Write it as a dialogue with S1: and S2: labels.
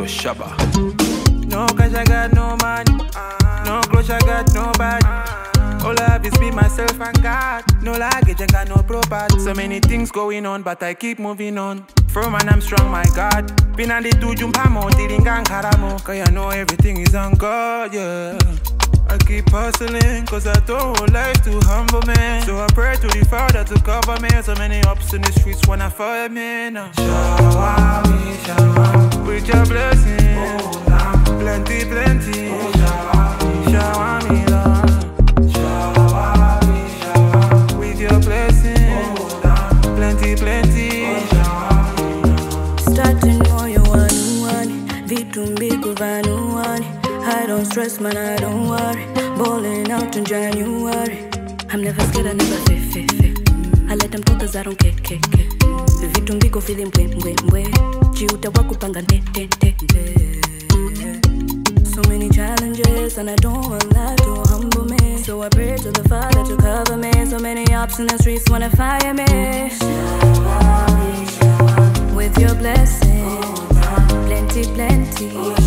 S1: Shaba.
S2: No cash, I got no money. No clothes, I got nobody. All I have is me, myself, and God. No luggage, I got no property. So many things going on, but I keep moving on. From and I'm strong, my God. Been on the two jump, I'm out, karamo. Cause you know everything is on God, yeah. I keep hustling, cause I don't want life to humble me. So I pray to the Father to cover me. So many ups in the streets wanna follow me now. Shower me, with your blessing. Plenty, plenty. Shower me, Lord. Shower me, with your blessing. Plenty, plenty.
S3: Starting more you want. Vitu mbiku vanuani. I don't stress, man, I don't worry. Balling out in January. I'm never scared, I never fear. I let them talk cause I don't care. Vitu mbiko feeling mbwe. Jiuta wakupanga ne. So many challenges and I don't want life to humble me. So I pray to the Father to cover me. So many ups in the streets wanna fire me. With your blessing, plenty.